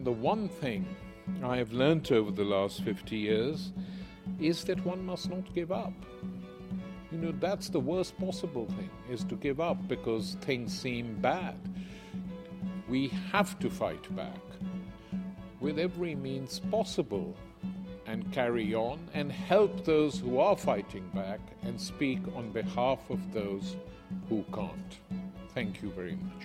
And the one thing I have learnt over the last 50 years is that one must not give up. You know, that's the worst possible thing, is to give up because things seem bad. We have to fight back with every means possible and carry on and help those who are fighting back and speak on behalf of those who can't. Thank you very much.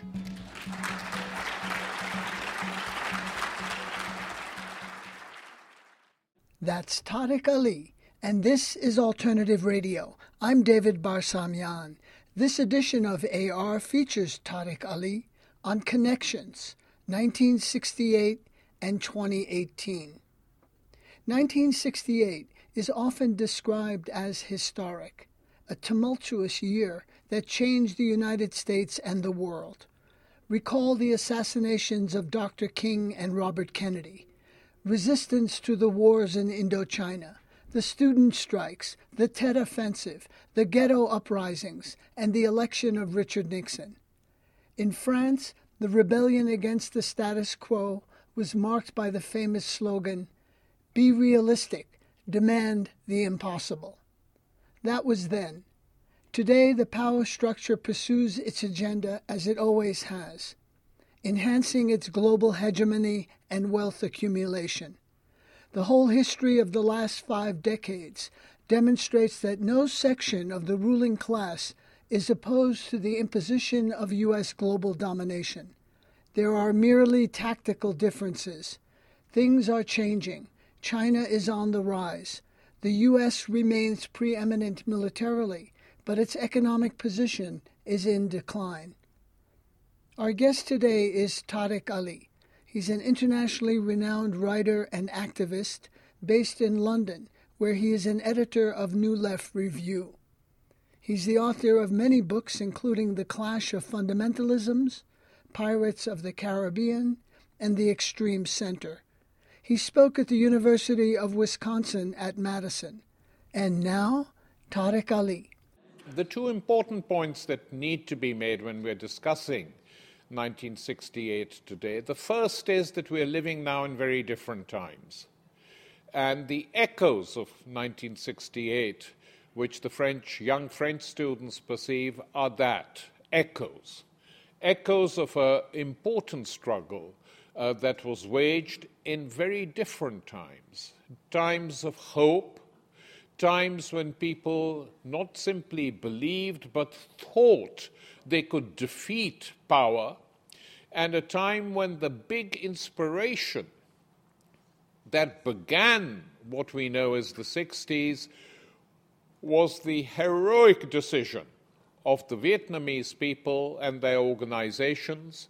That's Tariq Ali, and this is Alternative Radio. I'm David Barsamian. This edition of AR features Tariq Ali on Connections, 1968 and 2018. 1968 is often described as historic, a tumultuous year that changed the United States and the world. Recall the assassinations of Dr. King and Robert Kennedy, resistance to the wars in Indochina, the student strikes, the Tet Offensive, the ghetto uprisings, and the election of Richard Nixon. In France, the rebellion against the status quo was marked by the famous slogan, "Be realistic, demand the impossible." That was then. Today, the power structure pursues its agenda as it always has, enhancing its global hegemony and wealth accumulation. The whole history of the last 5 decades demonstrates that no section of the ruling class is opposed to the imposition of U.S. global domination. There are merely tactical differences. Things are changing. China is on the rise. The U.S. remains preeminent militarily, but its economic position is in decline. Our guest today is Tariq Ali. He's an internationally renowned writer and activist based in London, where he is an editor of New Left Review. He's the author of many books, including The Clash of Fundamentalisms, Pirates of the Caribbean, and The Extreme Center. He spoke at the University of Wisconsin at Madison. And now, Tariq Ali. The two important points that need to be made when we're discussing 1968 today. The first is that we're living now in very different times. And the echoes of 1968, which the young French students perceive, are that, echoes. Echoes of an important struggle that was waged in very different times. Times of hope, times when people not simply believed but thought they could defeat power, and a time when the big inspiration that began what we know as the 60s was the heroic decision of the Vietnamese people and their organizations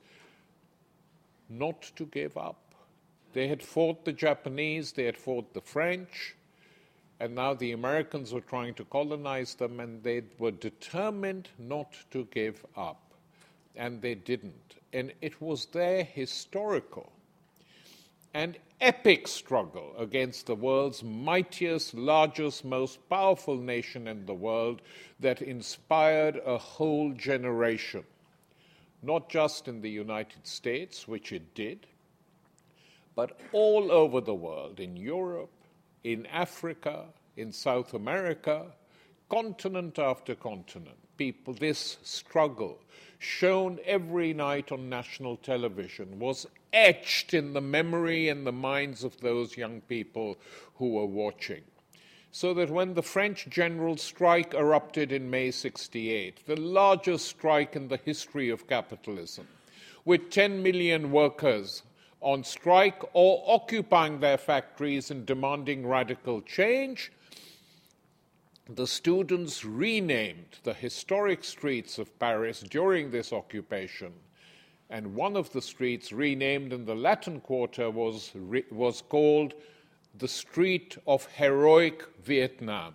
not to give up. They had fought the Japanese, they had fought the French, and now the Americans were trying to colonize them, and they were determined not to give up. And they didn't. And it was their historical and epic struggle against the world's mightiest, largest, most powerful nation in the world that inspired a whole generation, not just in the United States, which it did, but all over the world, in Europe, in Africa, in South America, continent after continent. People, this struggle, shown every night on national television, was etched in the memory and the minds of those young people who were watching. So that when the French general strike erupted in May 68, the largest strike in the history of capitalism, with 10 million workers on strike or occupying their factories and demanding radical change, the students renamed the historic streets of Paris during this occupation, and one of the streets renamed in the Latin Quarter was called the Street of Heroic Vietnam.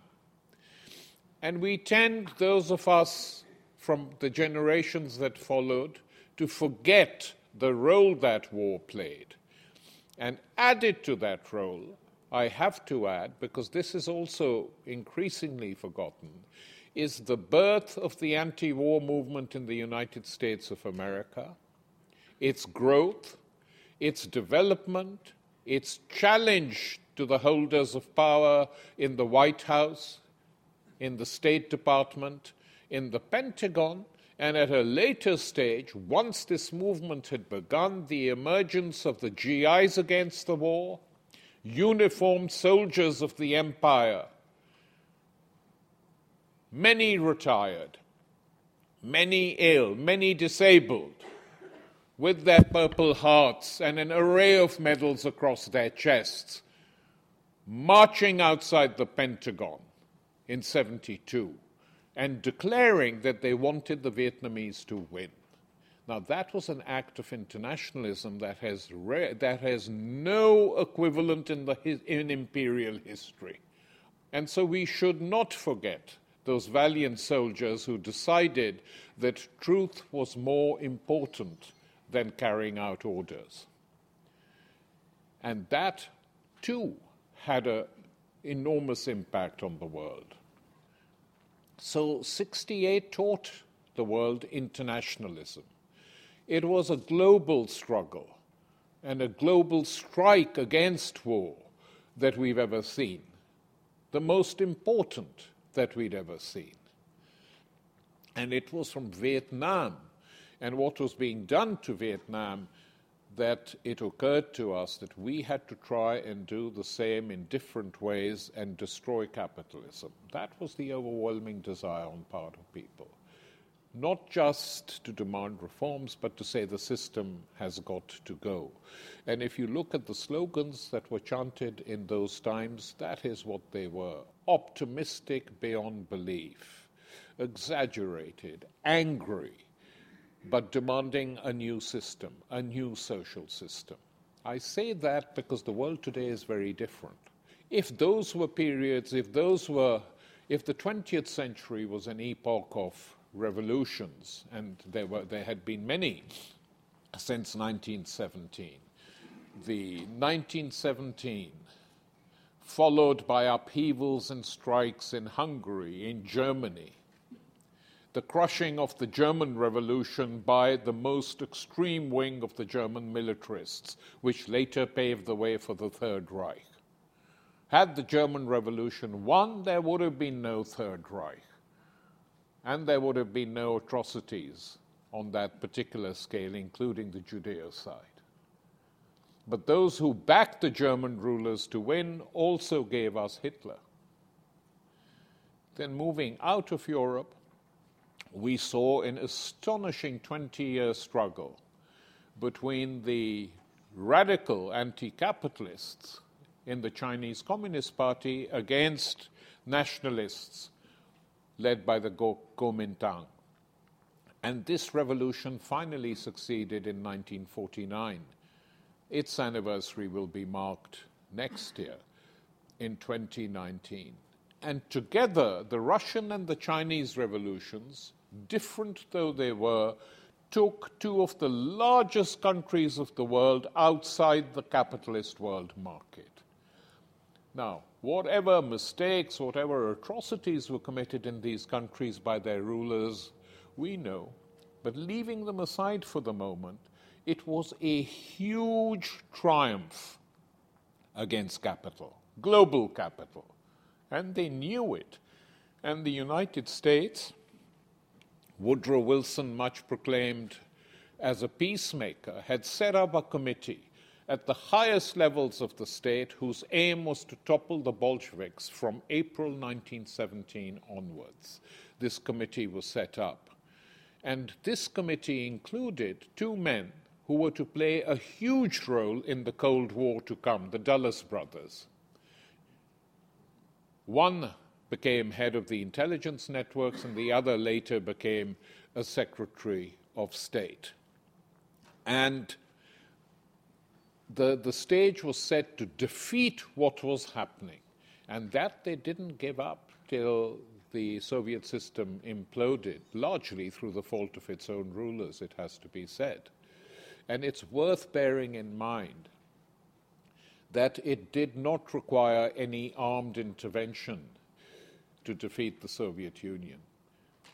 And we tend, those of us from the generations that followed, to forget the role that war played. And added to that role, I have to add, because this is also increasingly forgotten, is the birth of the anti-war movement in the United States of America, its growth, its development, its challenge to the holders of power in the White House, in the State Department, in the Pentagon, and at a later stage, once this movement had begun, the emergence of the GIs against the war, uniformed soldiers of the empire, many retired, many ill, many disabled, with their Purple Hearts and an array of medals across their chests, marching outside the Pentagon in 1972 and declaring that they wanted the Vietnamese to win. Now, that was an act of internationalism that has no equivalent in imperial history. And so we should not forget those valiant soldiers who decided that truth was more important than carrying out orders. And that, too, had an enormous impact on the world. So 1968 taught the world internationalism. It was a global struggle and a global strike against war that we've ever seen, the most important that we'd ever seen. And it was from Vietnam and what was being done to Vietnam that it occurred to us that we had to try and do the same in different ways and destroy capitalism. That was the overwhelming desire on the part of people. Not just to demand reforms, but to say the system has got to go. And if you look at the slogans that were chanted in those times, that is what they were. Optimistic beyond belief, exaggerated, angry, but demanding a new system, a new social system. I say that because the world today is very different. If those were periods, if the 20th century was an epoch of revolutions, and there had been many since 1917, the 1917, followed by upheavals and strikes in Hungary, in Germany, the crushing of the German Revolution by the most extreme wing of the German militarists, which later paved the way for the Third Reich. Had the German Revolution won, there would have been no Third Reich, and there would have been no atrocities on that particular scale, including the Judeo-side. But those who backed the German rulers to win also gave us Hitler. Then moving out of Europe, we saw an astonishing 20-year struggle between the radical anti-capitalists in the Chinese Communist Party against nationalists led by the Kuomintang. And this revolution finally succeeded in 1949. Its anniversary will be marked next year in 2019. And together, the Russian and the Chinese revolutions, different though they were, took two of the largest countries of the world outside the capitalist world market. Now, whatever mistakes, whatever atrocities were committed in these countries by their rulers, we know. But leaving them aside for the moment, it was a huge triumph against capital, global capital. And they knew it. And the United States, Woodrow Wilson, much proclaimed as a peacemaker, had set up a committee at the highest levels of the state whose aim was to topple the Bolsheviks from April 1917 onwards. This committee was set up. And this committee included two men who were to play a huge role in the Cold War to come, the Dulles brothers. One became head of the intelligence networks, and the other later became a Secretary of State. And the stage was set to defeat what was happening, and that they didn't give up till the Soviet system imploded, largely through the fault of its own rulers, it has to be said. And it's worth bearing in mind that it did not require any armed intervention to defeat the Soviet Union.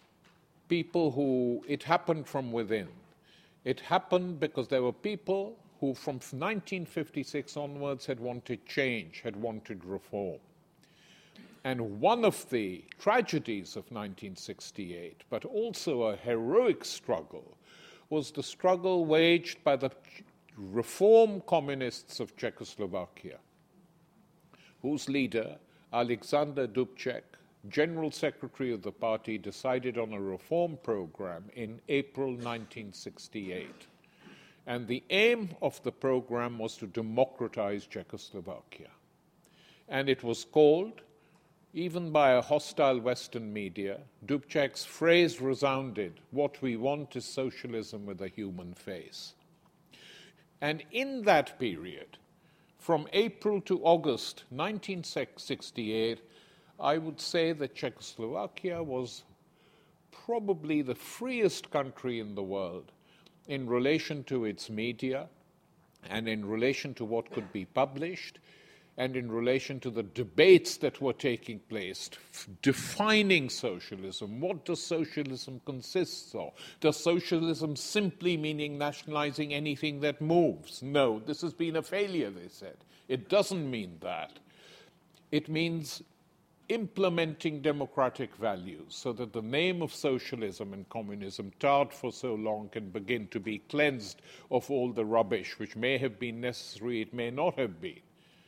It happened from within. It happened because there were people who from 1956 onwards had wanted change, had wanted reform. And one of the tragedies of 1968, but also a heroic struggle, was the struggle waged by the reform communists of Czechoslovakia, whose leader, Alexander Dubček, General Secretary of the party, decided on a reform program in April 1968. And the aim of the program was to democratize Czechoslovakia. And it was called, even by a hostile Western media, Dubček's phrase resounded, "What we want is socialism with a human face." And in that period, from April to August 1968, I would say that Czechoslovakia was probably the freest country in the world in relation to its media and in relation to what could be published and in relation to the debates that were taking place, defining socialism. What does socialism consist of? Does socialism simply meaning nationalizing anything that moves? No, this has been a failure, they said. It doesn't mean that. It means implementing democratic values so that the name of socialism and communism, tarred for so long, can begin to be cleansed of all the rubbish which may have been necessary, it may not have been.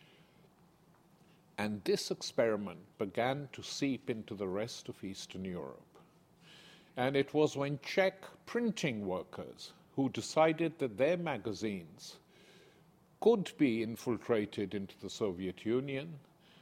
And this experiment began to seep into the rest of Eastern Europe. And it was when Czech printing workers who decided that their magazines could be infiltrated into the Soviet Union,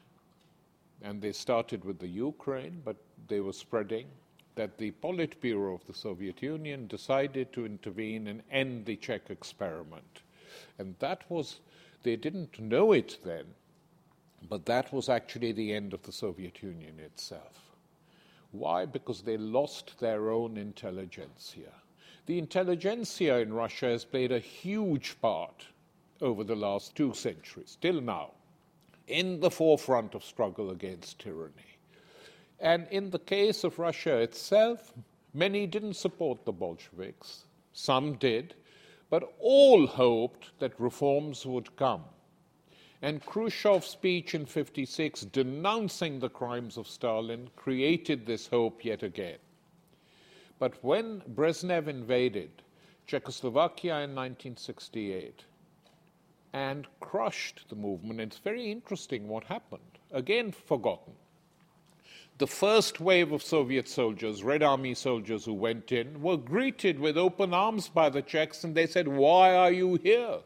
and they started with the Ukraine, but they were spreading, that the Politburo of the Soviet Union decided to intervene and end the Czech experiment. And that was, they didn't know it then, but that was actually the end of the Soviet Union itself. Why? Because they lost their own intelligentsia. The intelligentsia in Russia has played a huge part over the last 2 centuries, till now, in the forefront of struggle against tyranny. And in the case of Russia itself, many didn't support the Bolsheviks, some did, but all hoped that reforms would come. And Khrushchev's speech in 1956 denouncing the crimes of Stalin created this hope yet again. But when Brezhnev invaded Czechoslovakia in 1968 and crushed the movement, it's very interesting what happened. Again, forgotten. The first wave of Soviet soldiers, Red Army soldiers who went in, were greeted with open arms by the Czechs, and they said, "Why are you here?"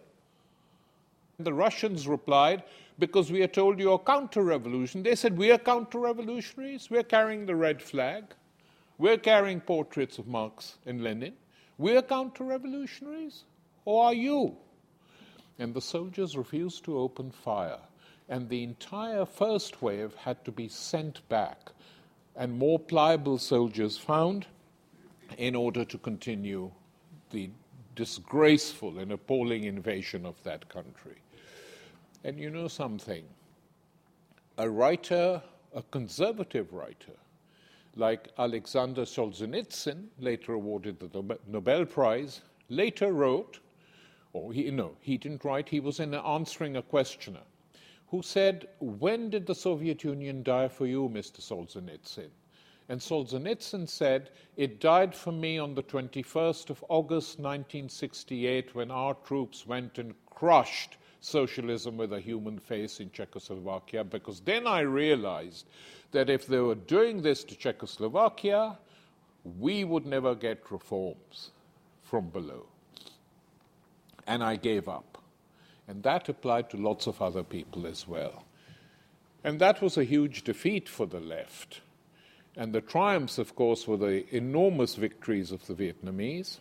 The Russians replied, "Because we are told you are counter-revolution." They said, "We are counter-revolutionaries. We're carrying the red flag. We're carrying portraits of Marx and Lenin. We're counter-revolutionaries? Or are you?" And the soldiers refused to open fire. And the entire first wave had to be sent back and more pliable soldiers found in order to continue the disgraceful and appalling invasion of that country. And you know something? A writer, a conservative writer, like Alexander Solzhenitsyn, later awarded the Nobel Prize, later wrote, he didn't write, he was answering a questioner, who said, "When did the Soviet Union die for you, Mr. Solzhenitsyn?" And Solzhenitsyn said, "It died for me on the 21st of August 1968 when our troops went and crushed socialism with a human face in Czechoslovakia, because then I realized that if they were doing this to Czechoslovakia, we would never get reforms from below. And I gave up." And that applied to lots of other people as well. And that was a huge defeat for the left. And the triumphs, of course, were the enormous victories of the Vietnamese,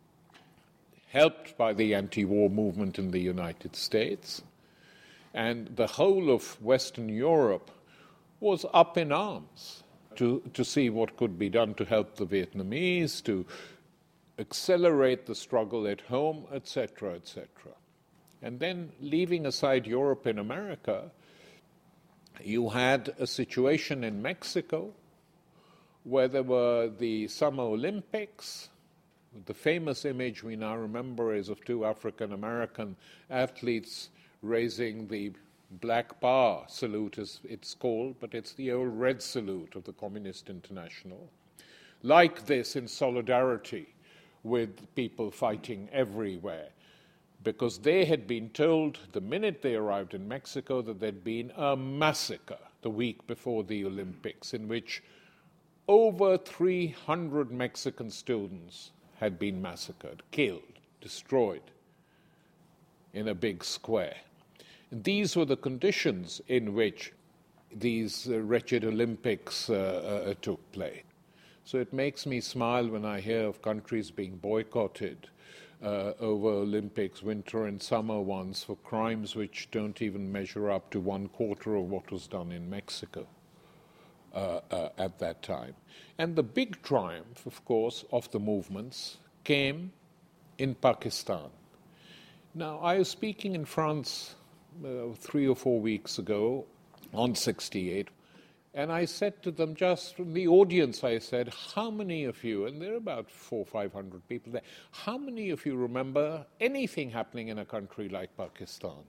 helped by the anti-war movement in the United States. And the whole of Western Europe was up in arms to see what could be done to help the Vietnamese, to accelerate the struggle at home, etc., etc. And then, leaving aside Europe and America, you had a situation in Mexico where there were the Summer Olympics, The famous image we now remember is of two African-American athletes raising the Black Power salute, as it's called, but it's the old red salute of the Communist International. Like this, in solidarity with people fighting everywhere, because they had been told the minute they arrived in Mexico that there'd been a massacre the week before the Olympics in which over 300 Mexican students had been massacred, killed, destroyed in a big square. And these were the conditions in which these wretched Olympics took place. So it makes me smile when I hear of countries being boycotted over Olympics, winter and summer ones, for crimes which don't even measure up to 1/4 of what was done in Mexico at that time. And the big triumph, of course, of the movements came in Pakistan. Now, I was speaking in France 3 or 4 weeks ago on 68, and I said to them, just from the audience, I said, how many of you, and there are about 400 or 500 people there, how many of you remember anything happening in a country like Pakistan?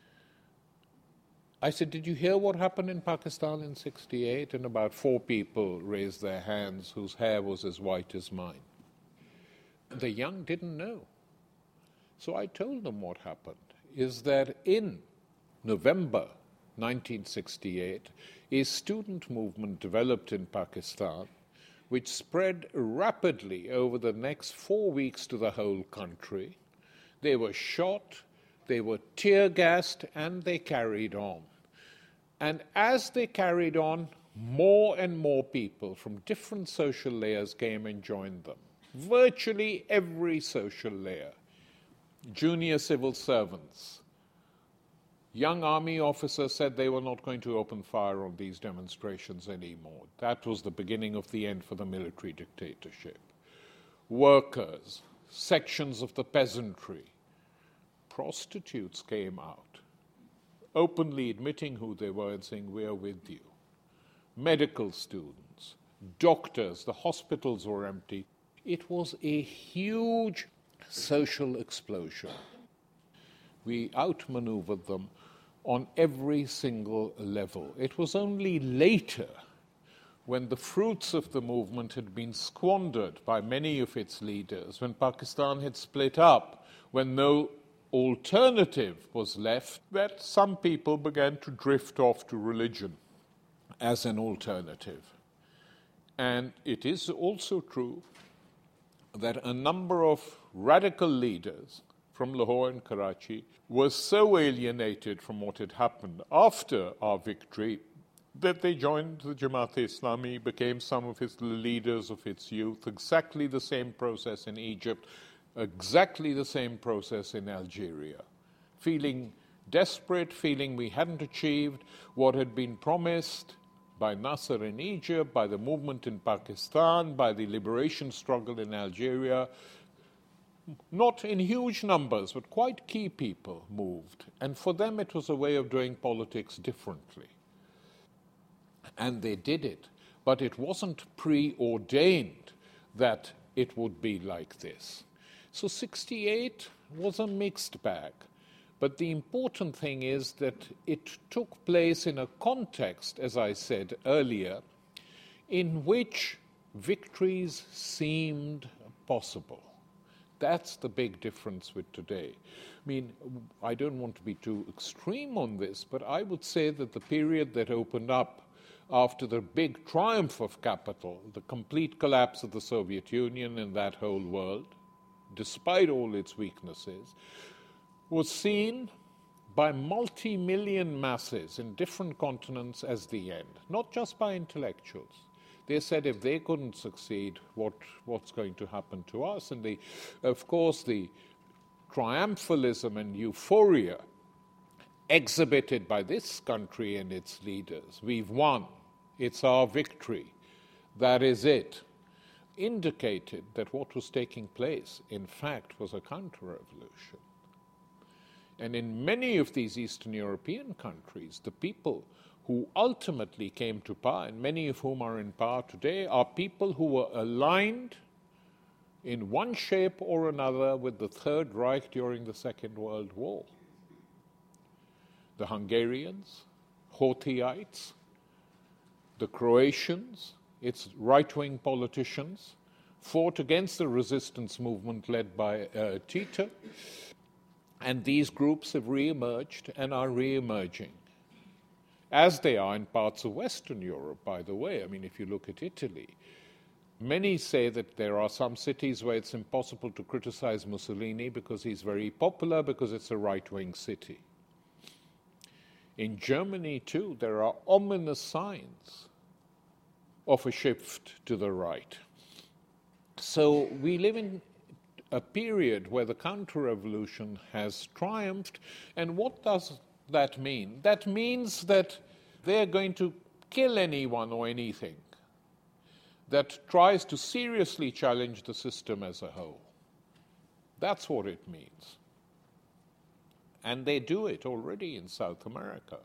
I said, did you hear what happened in Pakistan in 68? And about 4 people raised their hands whose hair was as white as mine. The young didn't know. So I told them what happened, is that in November 1968, a student movement developed in Pakistan which spread rapidly over the next 4 weeks to the whole country. They were shot, they were tear-gassed, and they carried on. And as they carried on, more and more people from different social layers came and joined them. Virtually every social layer. Junior civil servants. Young army officers said they were not going to open fire on these demonstrations anymore. That was the beginning of the end for the military dictatorship. Workers, sections of the peasantry, prostitutes came out, openly admitting who they were and saying, we are with you. Medical students, doctors, the hospitals were empty. It was a huge social explosion. We outmaneuvered them on every single level. It was only later, when the fruits of the movement had been squandered by many of its leaders, when Pakistan had split up, when no alternative was left, that some people began to drift off to religion as an alternative. And it is also true that a number of radical leaders from Lahore and Karachi were so alienated from what had happened after our victory that they joined the Jamaat-e-Islami, became some of its leaders of its youth, exactly the same process in Egypt, exactly the same process in Algeria, feeling desperate, feeling we hadn't achieved what had been promised by Nasser in Egypt, by the movement in Pakistan, by the liberation struggle in Algeria. Not in huge numbers, but quite key people moved. And for them, it was a way of doing politics differently. And they did it. But it wasn't preordained that it would be like this. So 68 was a mixed bag. But the important thing is that it took place in a context, as I said earlier, in which victories seemed possible. That's the big difference with today. I mean, I don't want to be too extreme on this, but I would say that the period that opened up after the big triumph of capital, the complete collapse of the Soviet Union and that whole world, despite all its weaknesses, was seen by multi-million masses in different continents as the end, not just by intellectuals. They said if they couldn't succeed, what's going to happen to us? And of course, the triumphalism and euphoria exhibited by this country and its leaders, we've won, it's our victory, that is it, indicated that what was taking place, in fact, was a counter-revolution. And in many of these Eastern European countries, the people who ultimately came to power, and many of whom are in power today, are people who were aligned in one shape or another with the Third Reich during the Second World War. The Hungarians, Horthyites, the Croatians, its right-wing politicians, fought against the resistance movement led by Tito, and these groups have re-emerged and are re-emerging, as they are in parts of Western Europe, by the way. I mean, if you look at Italy, many say that there are some cities where it's impossible to criticize Mussolini because he's very popular, because it's a right-wing city. In Germany, too, there are ominous signs of a shift to the right. So we live in a period where the counter-revolution has triumphed. And what does that mean? That means that they're going to kill anyone or anything that tries to seriously challenge the system as a whole. That's what it means. And they do it already in South America.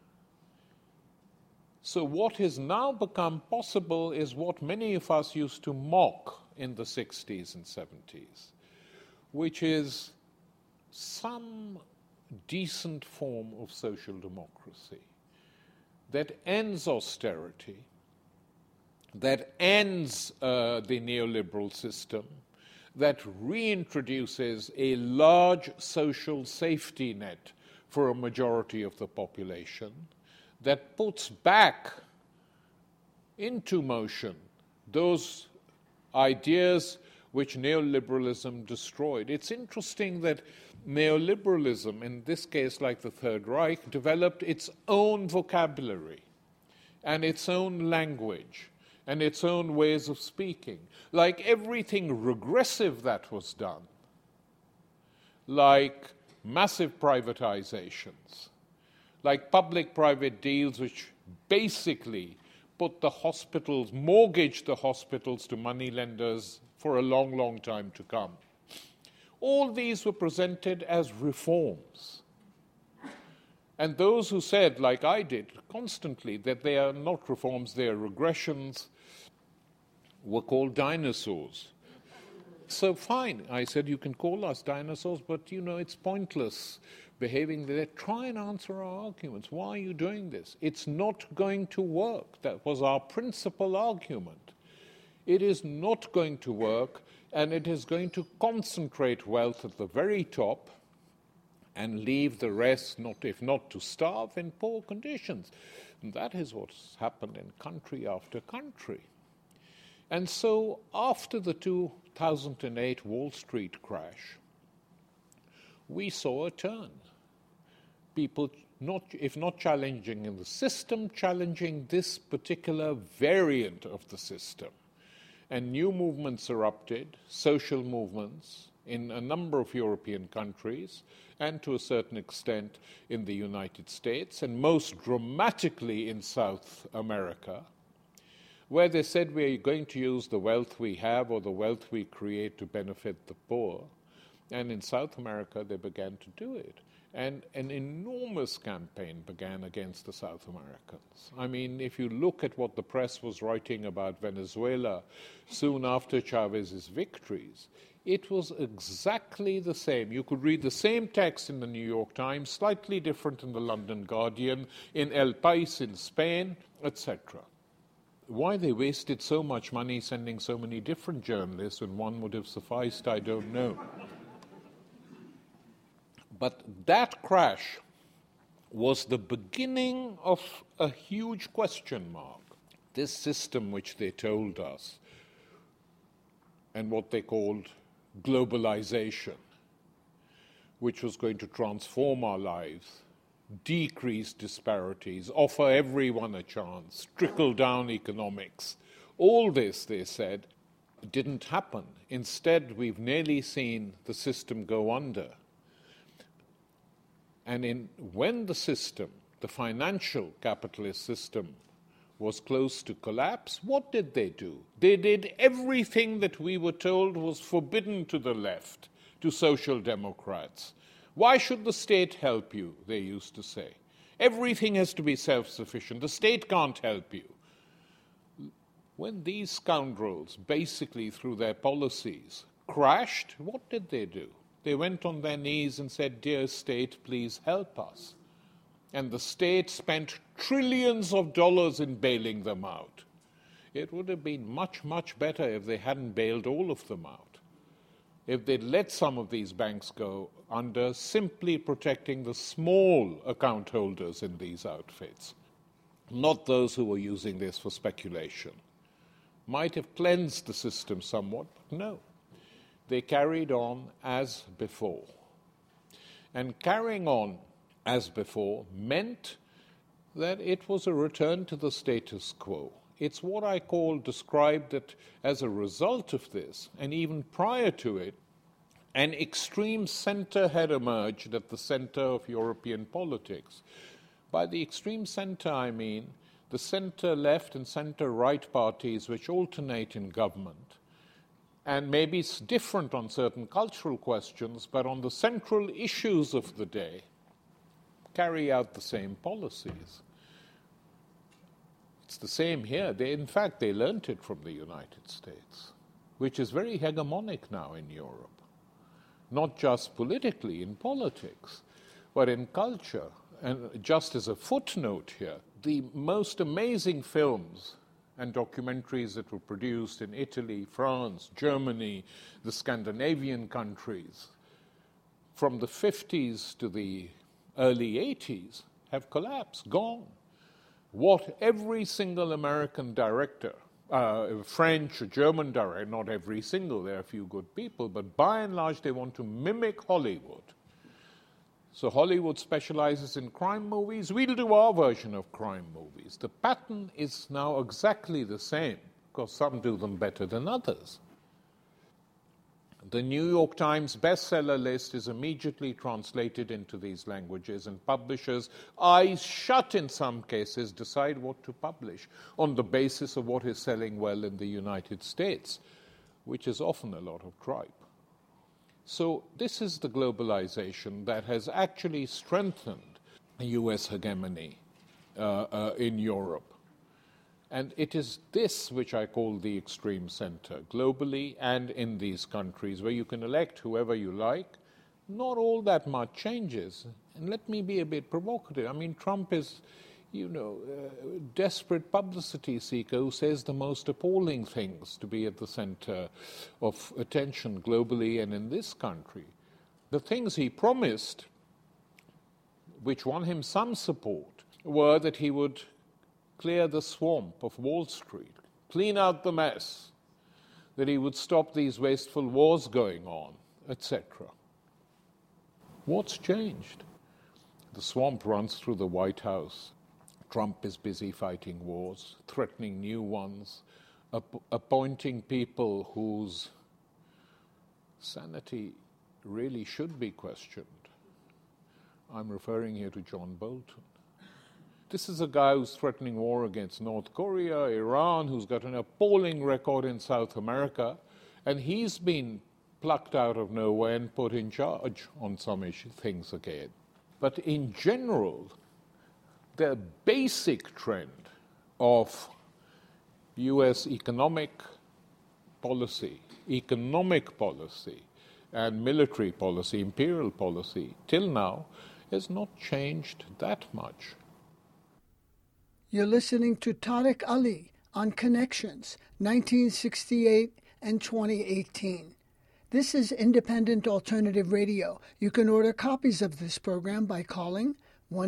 So what has now become possible is what many of us used to mock in the 60s and 70s, which is some decent form of social democracy that ends austerity, that ends the neoliberal system, that reintroduces a large social safety net for a majority of the population, that puts back into motion those ideas which neoliberalism destroyed. It's interesting that neoliberalism, in this case like the Third Reich, developed its own vocabulary and its own language and its own ways of speaking. Like everything regressive that was done, like massive privatizations, like public-private deals which basically put the hospitals, mortgaged the hospitals to moneylenders for a long, long time to come. All these were presented as reforms. And those who said, like I did constantly, that they are not reforms, they are regressions, were called dinosaurs. So fine, I said, you can call us dinosaurs, but it's pointless behaving there. Try and answer our arguments. Why are you doing this? It's not going to work. That was our principal argument. It is not going to work, and it is going to concentrate wealth at the very top and leave the rest, if not to starve, in poor conditions. And that is what's happened in country after country. And so after the 2008 Wall Street crash, we saw a turn. People, if not challenging in the system, challenging this particular variant of the system. And new movements erupted, social movements, in a number of European countries, and to a certain extent in the United States, and most dramatically in South America, where they said we're going to use the wealth we have or the wealth we create to benefit the poor. And in South America, they began to do it. And an enormous campaign began against the South Americans. I mean, if you look at what the press was writing about Venezuela soon after Chavez's victories, it was exactly the same. You could read the same text in the New York Times, slightly different in the London Guardian, in El País in Spain, etc. Why they wasted so much money sending so many different journalists when one would have sufficed, I don't know. But that crash was the beginning of a huge question mark. This system which they told us, and what they called globalization, which was going to transform our lives, decrease disparities, offer everyone a chance, trickle-down economics. All this, they said, didn't happen. Instead, we've nearly seen the system go under. And when the system, the financial capitalist system, was close to collapse, what did they do? They did everything that we were told was forbidden to the left, to social democrats. Why should the state help you, they used to say. Everything has to be self-sufficient. The state can't help you. When these scoundrels, basically through their policies, crashed, what did they do? They went on their knees and said, "Dear state, please help us." And the state spent trillions of dollars in bailing them out. It would have been much, much better if they hadn't bailed all of them out. If they'd let some of these banks go under, simply protecting the small account holders in these outfits, not those who were using this for speculation. Might have cleansed the system somewhat, but no. They carried on as before. And carrying on as before meant that it was a return to the status quo. It's what I described that as a result of this, and even prior to it, an extreme center had emerged at the center of European politics. By the extreme center, I mean the center-left and center-right parties which alternate in government, and maybe it's different on certain cultural questions, but on the central issues of the day, carry out the same policies. It's the same here. In fact, they learnt it from the United States, which is very hegemonic now in Europe. Not just politically, in politics, but in culture. And just as a footnote here, the most amazing films and documentaries that were produced in Italy, France, Germany, the Scandinavian countries, from the 50s to the early 80s, have collapsed, gone. What every single American director, French or German director, not every single, there are a few good people, but by and large they want to mimic Hollywood. So Hollywood specializes in crime movies. We'll do our version of crime movies. The pattern is now exactly the same, because some do them better than others. The New York Times bestseller list is immediately translated into these languages, and publishers, eyes shut in some cases, decide what to publish on the basis of what is selling well in the United States, which is often a lot of tripe. So this is the globalization that has actually strengthened U.S. hegemony in Europe. And it is this which I call the extreme center, globally and in these countries, where you can elect whoever you like. Not all that much changes. And let me be a bit provocative. I mean, Trump is, desperate publicity seeker who says the most appalling things to be at the center of attention globally and in this country. The things he promised, which won him some support, were that he would clear the swamp of Wall Street, clean out the mess, that he would stop these wasteful wars going on, etc. What's changed? The swamp runs through the White House. Trump is busy fighting wars, threatening new ones, appointing people whose sanity really should be questioned. I'm referring here to John Bolton. This is a guy who's threatening war against North Korea, Iran, who's got an appalling record in South America, and he's been plucked out of nowhere and put in charge on some things again. But in general, the basic trend of U.S. economic policy, and military policy, imperial policy, till now, has not changed that much. You're listening to Tariq Ali on Connections, 1968 and 2018. This is Independent Alternative Radio. You can order copies of this program by calling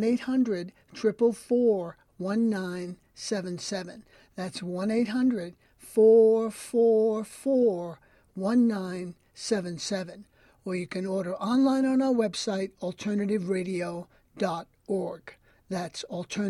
1-800-444-1977. That's 1-800-444-1977. Or you can order online on our website, alternativeradio.org. That's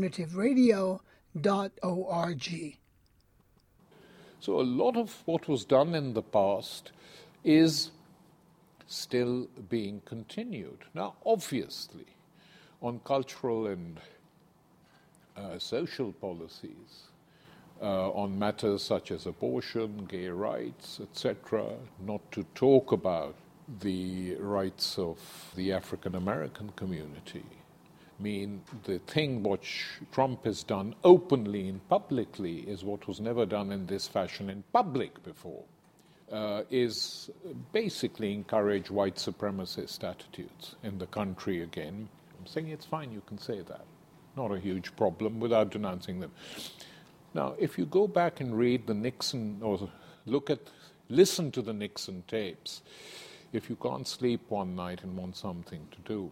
alternativeradio.org. So a lot of what was done in the past is still being continued. Now, obviously, on cultural and social policies, on matters such as abortion, gay rights, etc., not to talk about the rights of the African American community. I mean, the thing which Trump has done openly and publicly is what was never done in this fashion in public before. is basically encourage white supremacist attitudes in the country again. I'm saying it's fine, you can say that. Not a huge problem without denouncing them. Now, if you go back and read the Nixon, or listen to the Nixon tapes, if you can't sleep one night and want something to do,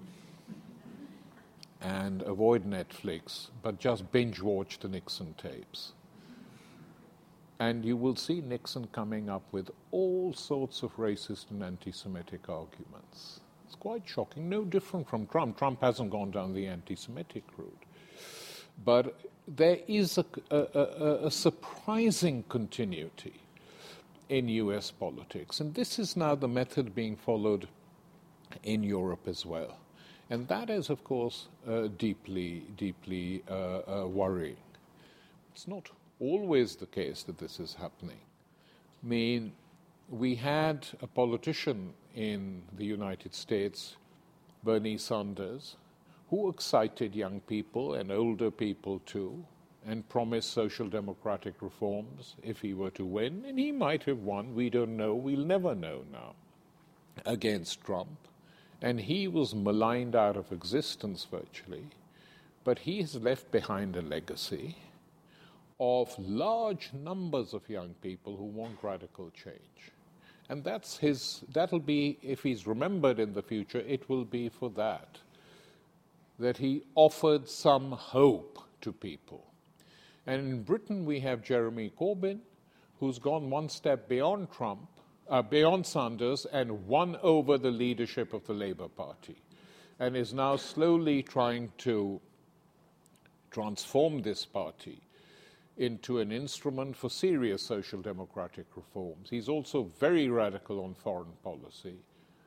and avoid Netflix, but just binge watch the Nixon tapes, and you will see Nixon coming up with all sorts of racist and anti-Semitic arguments. It's quite shocking, no different from Trump. Trump hasn't gone down the anti-Semitic route. But there is a surprising continuity in US politics. And this is now the method being followed in Europe as well. And that is, of course, deeply worrying. It's not always the case that this is happening. I mean, we had a politician in the United States, Bernie Sanders, who excited young people and older people too, and promised social democratic reforms if he were to win, and he might have won, we don't know, we'll never know now, against Trump. And he was maligned out of existence virtually, but he has left behind a legacy of large numbers of young people who want radical change. And that'll be, if he's remembered in the future, it will be for that he offered some hope to people. And in Britain we have Jeremy Corbyn, who's gone one step beyond beyond Sanders, and won over the leadership of the Labour Party, and is now slowly trying to transform this party into an instrument for serious social democratic reforms. He's also very radical on foreign policy.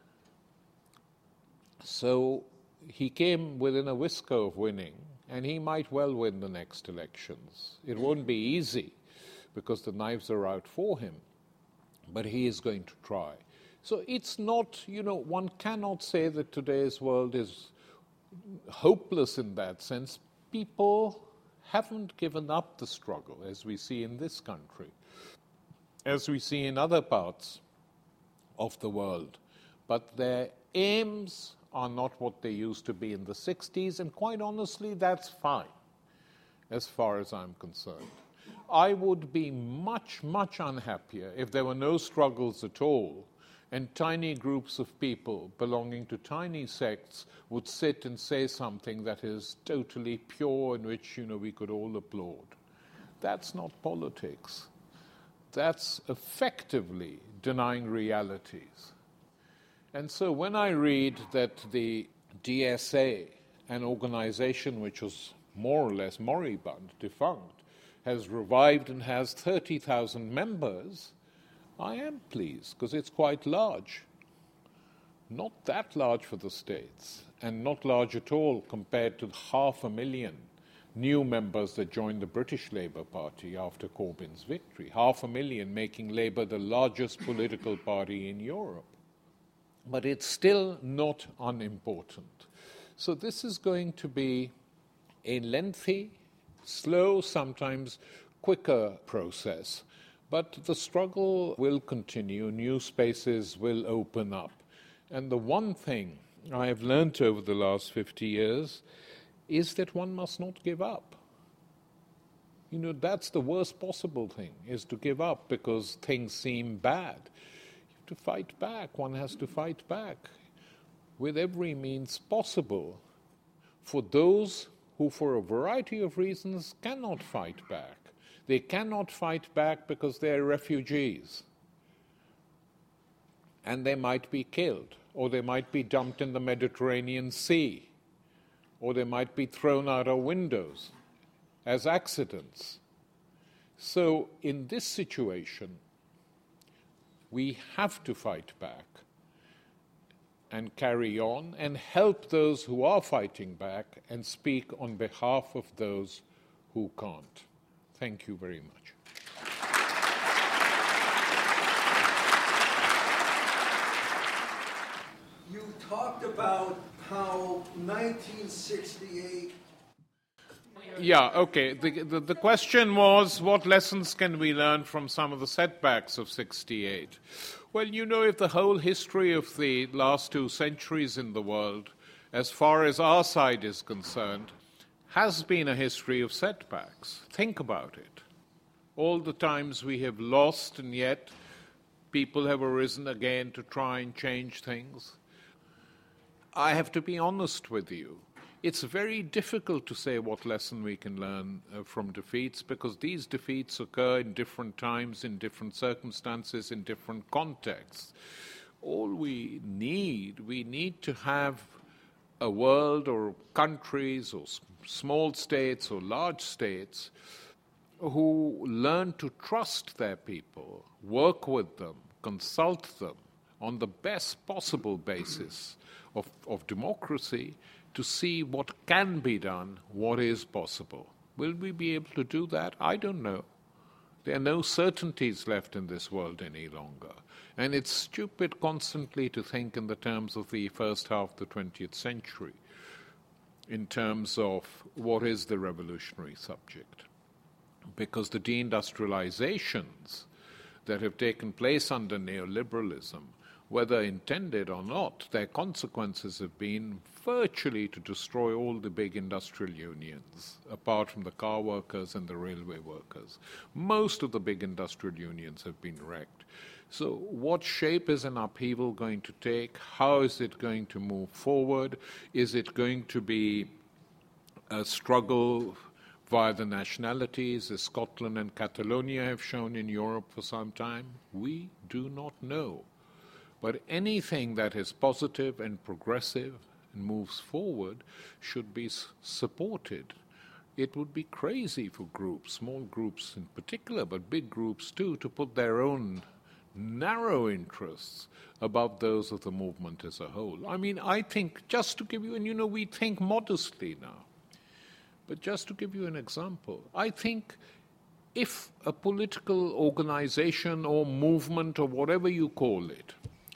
So he came within a whisker of winning, and he might well win the next elections. It won't be easy because the knives are out for him, but he is going to try. So it's not, one cannot say that today's world is hopeless in that sense. People haven't given up the struggle, as we see in this country, as we see in other parts of the world. But their aims are not what they used to be in the 60s, and quite honestly, that's fine, as far as I'm concerned. I would be much, much unhappier if there were no struggles at all, and tiny groups of people belonging to tiny sects would sit and say something that is totally pure, in which, we could all applaud. That's not politics. That's effectively denying realities. And so when I read that the DSA, an organization which was more or less moribund, defunct, has revived and has 30,000 members, I am pleased, because it's quite large. Not that large for the States, and not large at all compared to 500,000 new members that joined the British Labour Party after Corbyn's victory. 500,000 making Labour the largest political party in Europe. But it's still not unimportant. So this is going to be a lengthy, slow, sometimes quicker process. But the struggle will continue, new spaces will open up. And the one thing I have learned over the last 50 years is that one must not give up. That's the worst possible thing, is to give up because things seem bad. You have to fight back. One has to fight back with every means possible for those who, for a variety of reasons, cannot fight back. They cannot fight back because they're refugees. And they might be killed, or they might be dumped in the Mediterranean Sea, or they might be thrown out of windows as accidents. So in this situation, we have to fight back and carry on and help those who are fighting back and speak on behalf of those who can't. Thank you very much. You talked about how 1968 Yeah, okay. The question was, what lessons can we learn from some of the setbacks of 68? Well, you know, if the whole history of the last 2 centuries in the world, as far as our side is concerned, has been a history of setbacks. Think about it. All the times we have lost, and yet people have arisen again to try and change things. I have to be honest with you. It's very difficult to say what lesson we can learn from defeats, because these defeats occur in different times, in different circumstances, in different contexts. All we need to have a world or countries or small states or large states who learn to trust their people, work with them, consult them on the best possible basis of democracy to see what can be done, what is possible. Will we be able to do that? I don't know. There are no certainties left in this world any longer. And it's stupid constantly to think in the terms of the first half of the 20th century, in terms of what is the revolutionary subject. Because the deindustrializations that have taken place under neoliberalism, whether intended or not, their consequences have been virtually to destroy all the big industrial unions, apart from the car workers and the railway workers. Most of the big industrial unions have been wrecked. So what shape is an upheaval going to take? How is it going to move forward? Is it going to be a struggle via the nationalities, as Scotland and Catalonia have shown in Europe for some time? We do not know. But anything that is positive and progressive and moves forward should be supported. It would be crazy for groups, small groups in particular, but big groups too, to put their own narrow interests above those of the movement as a whole. I mean, I think, just to give you, and you know, we think modestly now, but just to give you an example, I think if a political organization or movement or whatever you call it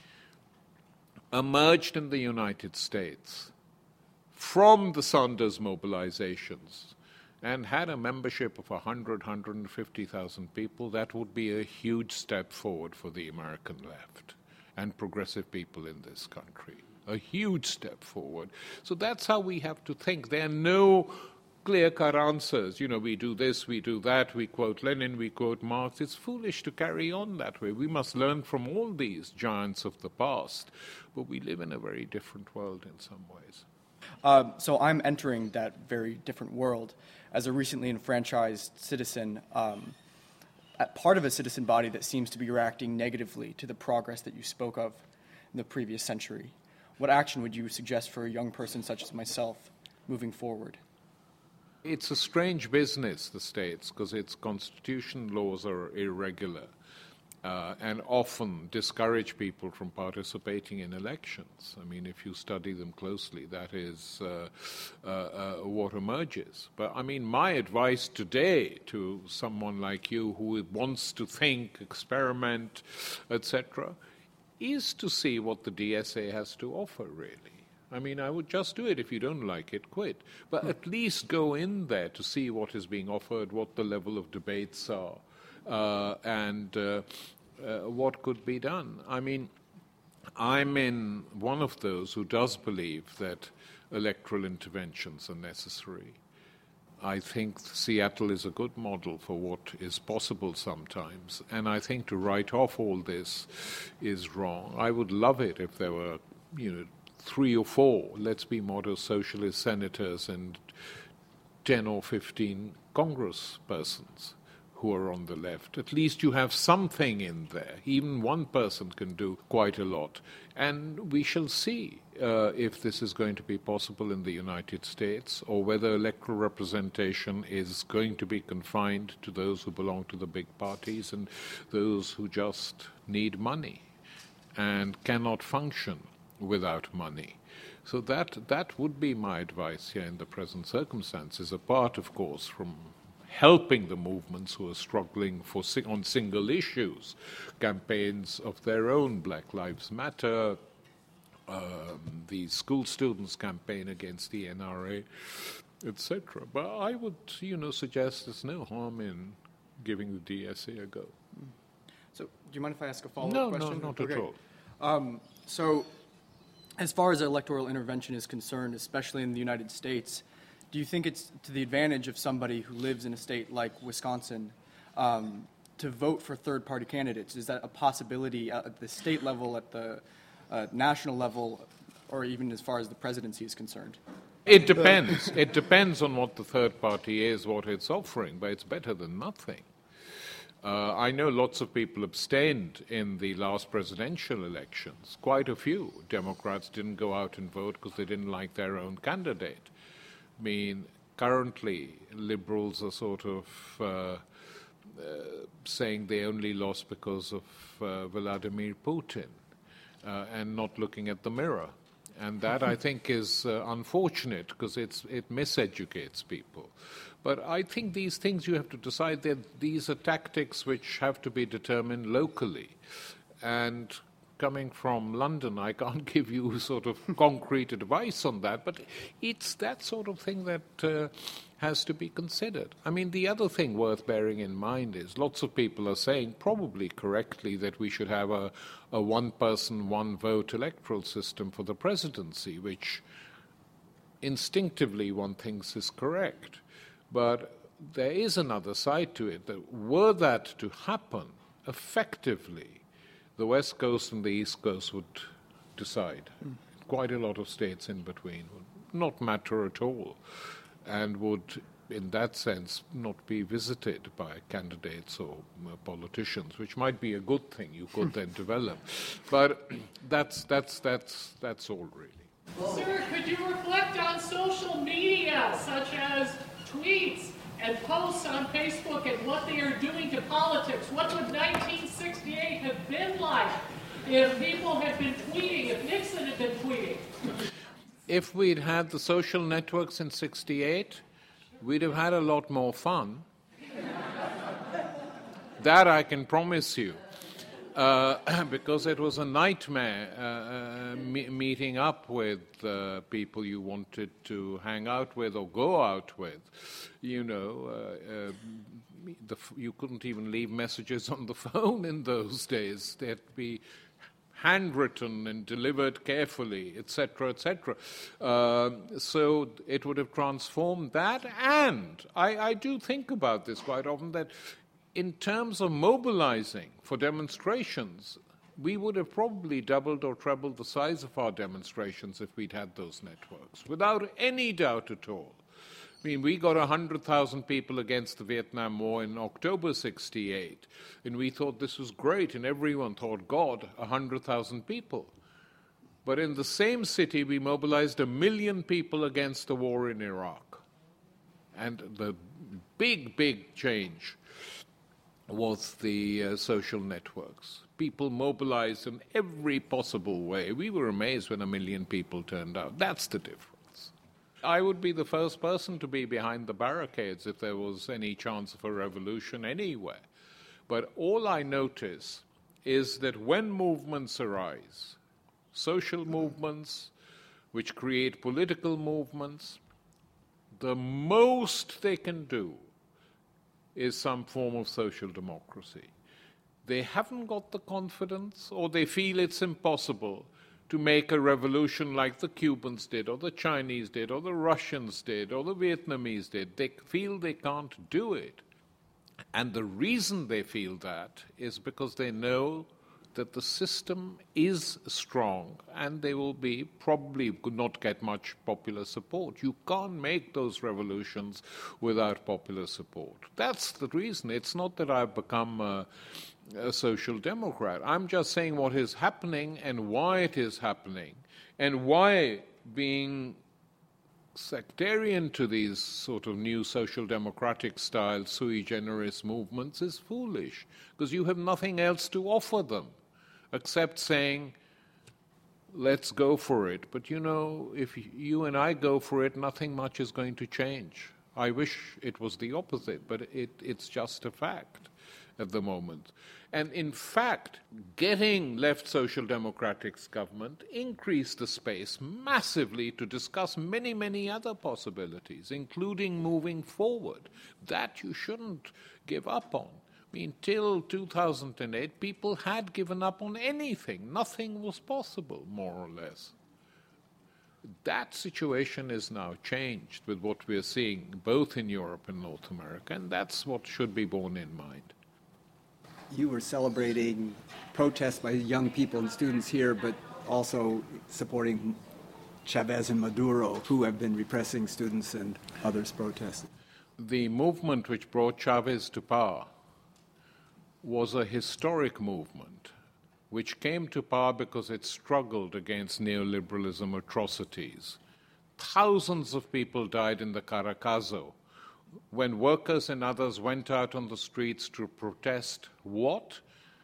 emerged in the United States from the Sanders mobilizations and had a membership of 100, 150,000 people, that would be a huge step forward for the American left and progressive people in this country. A huge step forward. So that's how we have to think. There are no clear-cut answers. You know, we do this, we do that, we quote Lenin, we quote Marx. It's foolish to carry on that way. We must learn from all these giants of the past, but we live in a very different world in some ways. So I'm entering that very different world as a recently enfranchised citizen, part of a citizen body that seems to be reacting negatively to the progress that you spoke of in the previous century. What action would you suggest for a young person such as myself moving forward? It's a strange business, the states, because its constitution laws are irregular and often discourage people from participating in elections. I mean, if you study them closely, that is what emerges. But I mean, my advice today to someone like you who wants to think, experiment, etc., is to see what the DSA has to offer, really. I mean, I would just do it. If you don't like it, quit. But at least go in there to see what is being offered, what the level of debates are, and what could be done. I mean, I'm in one of those who does believe that electoral interventions are necessary. I think Seattle is a good model for what is possible sometimes, and I think to write off all this is wrong. I would love it if there were, 3 or 4, let's be modest, socialist senators and 10 or 15 congresspersons who are on the left. At least you have something in there. Even one person can do quite a lot. And we shall see if this is going to be possible in the United States, or whether electoral representation is going to be confined to those who belong to the big parties and those who just need money and cannot function without money. So that would be my advice here in the present circumstances, apart, of course, from helping the movements who are struggling on single issues, campaigns of their own, Black Lives Matter, the school students campaign against the NRA, etc. But I would, suggest there's no harm in giving the DSA a go. So, do you mind if I ask a follow-up question? No, not at all. So, as far as electoral intervention is concerned, especially in the United States, do you think it's to the advantage of somebody who lives in a state like Wisconsin to vote for third-party candidates? Is that a possibility at the state level, at the national level, or even as far as the presidency is concerned? It depends. It depends on what the third party is, what it's offering, but it's better than nothing. I know lots of people abstained in the last presidential elections. Quite a few Democrats didn't go out and vote because they didn't like their own candidate. I mean, currently, liberals are sort of saying they only lost because of Vladimir Putin and not looking at the mirror. And that, I think, is unfortunate because it miseducates people. But I think these things you have to decide that these are tactics which have to be determined locally. And coming from London, I can't give you sort of concrete advice on that, but it's that sort of thing that has to be considered. I mean, the other thing worth bearing in mind is lots of people are saying, probably correctly, that we should have a one-person, one-vote electoral system for the presidency, which instinctively one thinks is correct. But there is another side to it, that were that to happen, effectively, the West Coast and the East Coast would decide. Quite a lot of states in between would not matter at all and would, in that sense, not be visited by candidates or politicians, which might be a good thing you could then develop. But that's all, really. Sir, could you reflect on social media, such as tweets and posts on Facebook and what they are doing to politics? What would 1968 have been like if people had been tweeting, if Nixon had been tweeting? If we'd had the social networks in 68, we'd have had a lot more fun. That I can promise you. Because it was a nightmare meeting up with people you wanted to hang out with or go out with. You couldn't even leave messages on the phone in those days. They had to be handwritten and delivered carefully, etc., etc. So it would have transformed that. And I do think about this quite often, that in terms of mobilizing for demonstrations, we would have probably doubled or trebled the size of our demonstrations if we'd had those networks, without any doubt at all. I mean, we got 100,000 people against the Vietnam War in October 68, and we thought this was great, and everyone thought, God, 100,000 people. But in the same city, we mobilized 1 million people against the war in Iraq. And the big change was the social networks. People mobilized in every possible way. We were amazed when 1 million people turned out. That's the difference. I would be the first person to be behind the barricades if there was any chance of a revolution anywhere. But all I notice is that when movements arise, social movements which create political movements, the most they can do is some form of social democracy. They haven't got the confidence, or they feel it's impossible to make a revolution like the Cubans did, or the Chinese did, or the Russians did, or the Vietnamese did. They feel they can't do it. And the reason they feel that is because they know that the system is strong and they will be probably could not get much popular support. You can't make those revolutions without popular support. That's the reason. It's not that I've become a social democrat. I'm just saying what is happening and why it is happening, and why being sectarian to these sort of new social democratic style sui generis movements is foolish, because you have nothing else to offer them except saying, let's go for it. But if you and I go for it, nothing much is going to change. I wish it was the opposite, but it's just a fact. at the moment. And in fact, getting left Social Democratic's government increased the space massively to discuss many, many other possibilities, including moving forward. That you shouldn't give up on. I mean, till 2008, people had given up on anything. Nothing was possible, more or less. That situation is now changed with what we're seeing both in Europe and North America, and that's what should be borne in mind. You were celebrating protests by young people and students here, but also supporting Chavez and Maduro, who have been repressing students and others protesting. The movement which brought Chavez to power was a historic movement which came to power because it struggled against neoliberalism atrocities. Thousands of people died in the Caracazo when workers and others went out on the streets to protest what?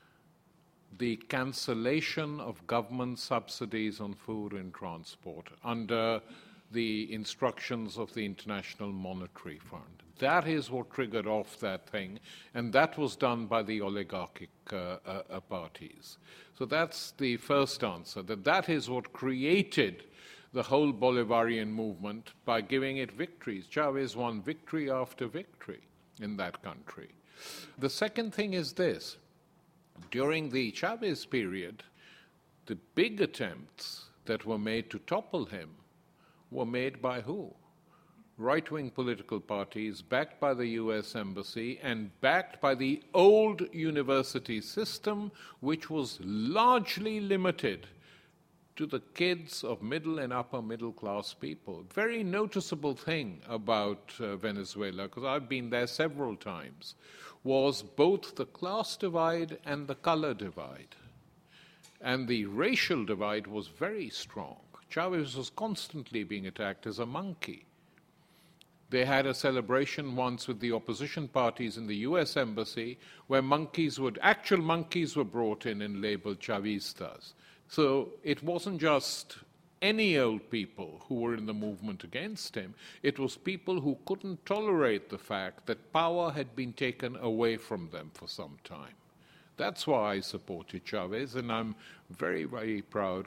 The cancellation of government subsidies on food and transport under the instructions of the International Monetary Fund. That is what triggered off that thing, and that was done by the oligarchic parties. So that's the first answer, that is what created the whole Bolivarian movement by giving it victories. Chavez won victory after victory in that country. The second thing is this. During the Chavez period, the big attempts that were made to topple him were made by who? Right-wing political parties backed by the US Embassy and backed by the old university system, which was largely limited to the kids of middle and upper middle class people. Very noticeable thing about Venezuela, because I've been there several times, was both the class divide and the color divide. And the racial divide was very strong. Chavez was constantly being attacked as a monkey. They had a celebration once with the opposition parties in the US Embassy where actual monkeys were brought in and labeled Chavistas. So it wasn't just any old people who were in the movement against him. It was people who couldn't tolerate the fact that power had been taken away from them for some time. That's why I supported Chavez, and I'm very, very proud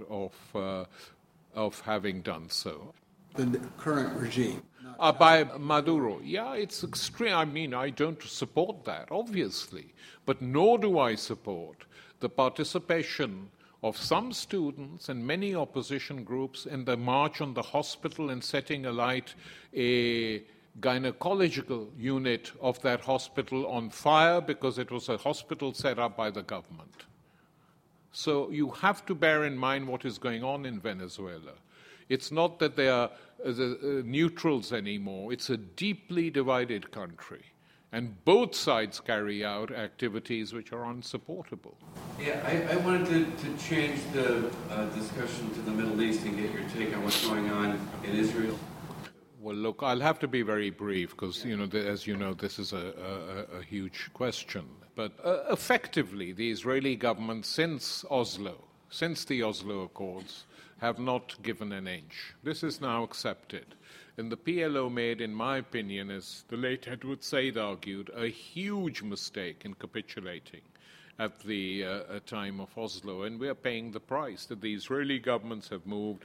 of having done so. The current regime. By Maduro. Yeah, it's extreme. I mean, I don't support that, obviously, but nor do I support the participation of some students and many opposition groups in the march on the hospital and setting alight a gynecological unit of that hospital on fire because it was a hospital set up by the government. So you have to bear in mind what is going on in Venezuela. It's not that they are neutrals anymore. It's a deeply divided country. And both sides carry out activities which are unsupportable. Yeah, I wanted to change the discussion to the Middle East and get your take on what's going on in Israel. Well, look, I'll have to be very brief because, as you know, this is a huge question. But effectively, the Israeli government since the Oslo Accords, have not given an inch. This is now accepted. And the PLO made, in my opinion, as the late Edward Said argued, a huge mistake in capitulating at the time of Oslo. And we are paying the price that the Israeli governments have moved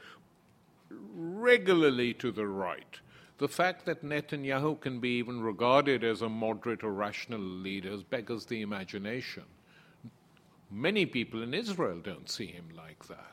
regularly to the right. The fact that Netanyahu can be even regarded as a moderate or rational leader beggars the imagination. Many people in Israel don't see him like that.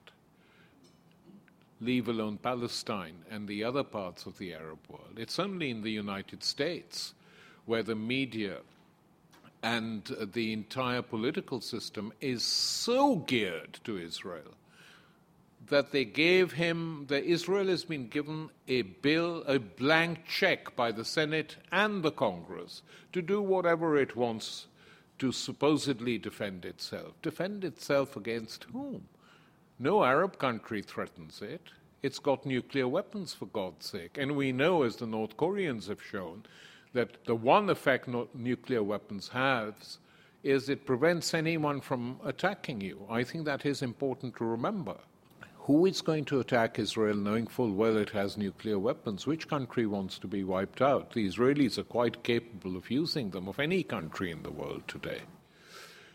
Leave alone Palestine and the other parts of the Arab world. It's only in the United States where the media and the entire political system is so geared to Israel that Israel has been given a blank check by the Senate and the Congress to do whatever it wants to supposedly defend itself. Defend itself against whom? No Arab country threatens it. It's got nuclear weapons, for God's sake. And we know, as the North Koreans have shown, that the one effect nuclear weapons have is it prevents anyone from attacking you. I think that is important to remember. Who is going to attack Israel knowing full well it has nuclear weapons? Which country wants to be wiped out? The Israelis are quite capable of using them, of any country in the world today.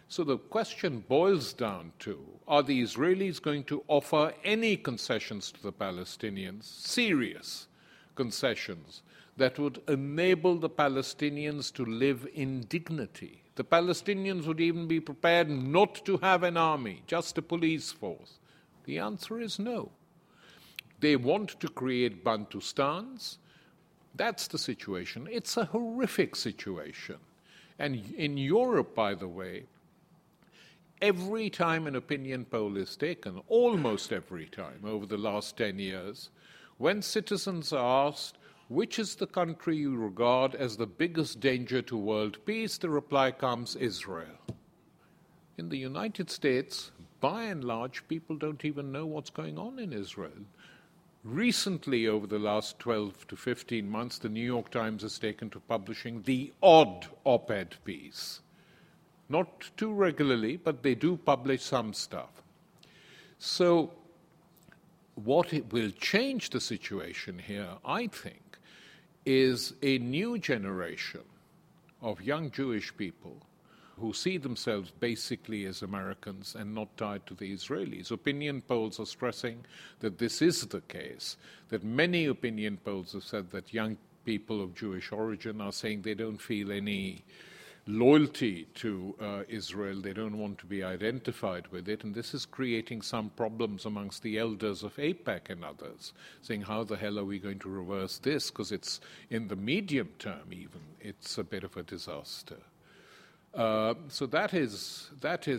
So the question boils down to, are the Israelis going to offer any concessions to the Palestinians, serious concessions, that would enable the Palestinians to live in dignity? The Palestinians would even be prepared not to have an army, just a police force. The answer is no. They want to create Bantustans. That's the situation. It's a horrific situation. And in Europe, by the way, every time an opinion poll is taken, almost every time over the last 10 years, when citizens are asked, which is the country you regard as the biggest danger to world peace, the reply comes, Israel. In the United States, by and large, people don't even know what's going on in Israel. Recently, over the last 12 to 15 months, the New York Times has taken to publishing the odd op-ed piece. Not too regularly, but they do publish some stuff. So what it will change the situation here, I think, is a new generation of young Jewish people who see themselves basically as Americans and not tied to the Israelis. Opinion polls are stressing that this is the case, that many opinion polls have said that young people of Jewish origin are saying they don't feel any loyalty to Israel, they don't want to be identified with it, and this is creating some problems amongst the elders of AIPAC and others, saying how the hell are we going to reverse this, because it's in the medium term even, it's a bit of a disaster. So that is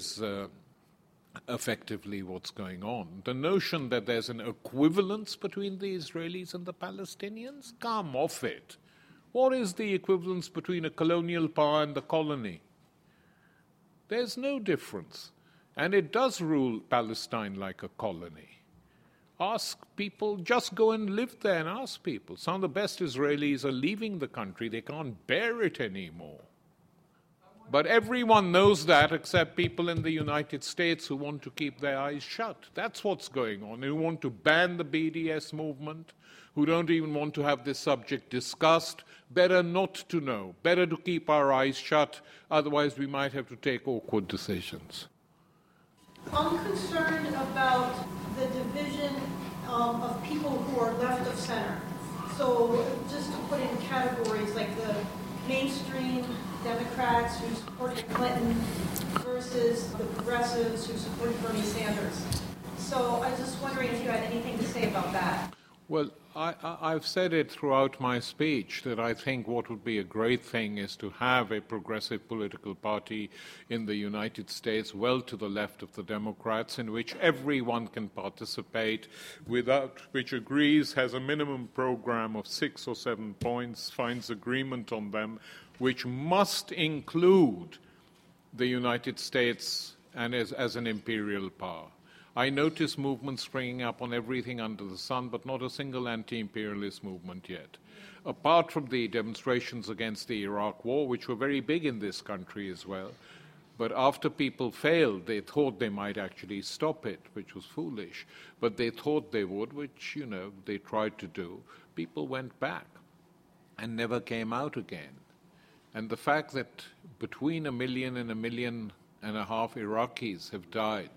effectively what's going on. The notion that there's an equivalence between the Israelis and the Palestinians, come off it. What is the equivalence between a colonial power and the colony? There's no difference. And it does rule Palestine like a colony. Ask people, just go and live there and ask people. Some of the best Israelis are leaving the country. They can't bear it anymore. But everyone knows that except people in the United States who want to keep their eyes shut. That's what's going on. Who want to ban the BDS movement, who don't even want to have this subject discussed. Better not to know. Better to keep our eyes shut. Otherwise, we might have to take awkward decisions. I'm concerned about the division of people who are left of center. So just to put in categories like the mainstream Democrats who supported Clinton versus the progressives who supported Bernie Sanders. So I was just wondering if you had anything to say about that. Well, I've said it throughout my speech that I think what would be a great thing is to have a progressive political party in the United States well to the left of the Democrats in which everyone can participate, which agrees, has a minimum program of 6 or 7 points, finds agreement on them, which must include the United States and as an imperial power. I notice movements springing up on everything under the sun, but not a single anti-imperialist movement yet. Apart from the demonstrations against the Iraq War, which were very big in this country as well, but after people failed, they thought they might actually stop it, which was foolish. But they thought they would, which, they tried to do. People went back and never came out again. And the fact that between 1 million and 1.5 million Iraqis have died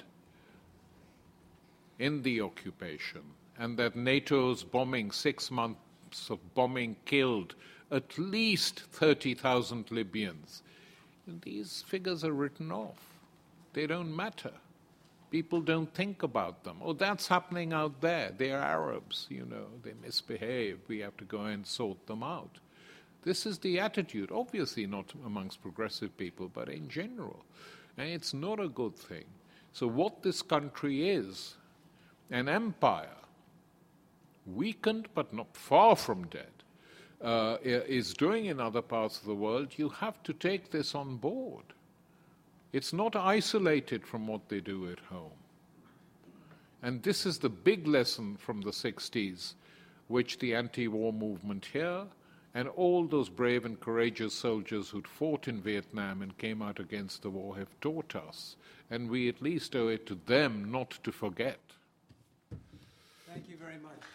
in the occupation, and that NATO's bombing, 6 months of bombing, killed at least 30,000 Libyans. And these figures are written off. They don't matter. People don't think about them. Oh, that's happening out there. They're Arabs, they misbehave. We have to go and sort them out. This is the attitude, obviously not amongst progressive people, but in general. And it's not a good thing. So what this country is, an empire, weakened but not far from dead, is doing in other parts of the world, you have to take this on board. It's not isolated from what they do at home. And this is the big lesson from the 60s, which the anti-war movement here and all those brave and courageous soldiers who'd fought in Vietnam and came out against the war have taught us. And we at least owe it to them not to forget. Thank you very much.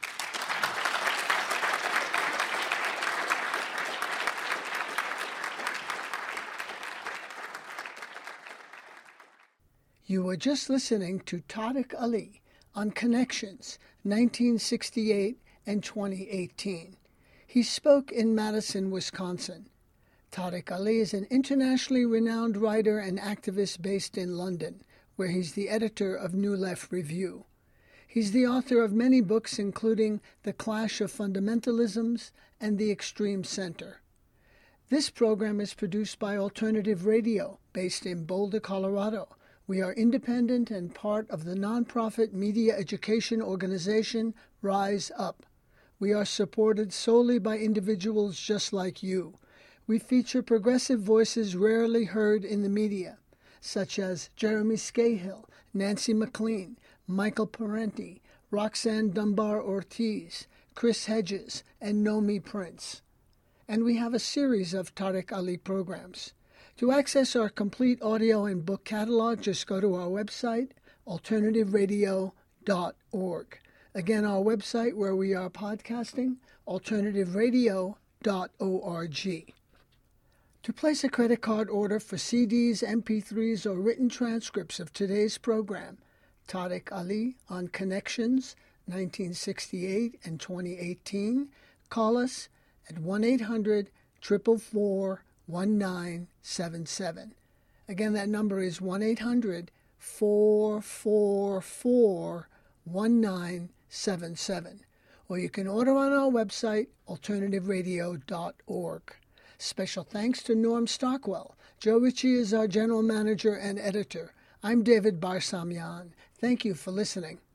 You were just listening to Tariq Ali on Connections, 1968 and 2018. He spoke in Madison, Wisconsin. Tariq Ali is an internationally renowned writer and activist based in London, where he's the editor of New Left Review. He's the author of many books, including The Clash of Fundamentalisms and The Extreme Center. This program is produced by Alternative Radio, based in Boulder, Colorado. We are independent and part of the nonprofit media education organization Rise Up. We are supported solely by individuals just like you. We feature progressive voices rarely heard in the media, such as Jeremy Scahill, Nancy McLean, Michael Parenti, Roxanne Dunbar-Ortiz, Chris Hedges, and Nomi Prince. And we have a series of Tariq Ali programs. To access our complete audio and book catalog, just go to our website, alternativeradio.org. Again, our website where we are podcasting, alternativeradio.org. To place a credit card order for CDs, MP3s, or written transcripts of today's program, Tariq Ali on Connections, 1968 and 2018, call us at 1-800-444-1977. Again, that number is 1-800-444-1977. Or you can order on our website, alternativeradio.org. Special thanks to Norm Stockwell. Joe Ritchie is our general manager and editor. I'm David Barsamian. Thank you for listening.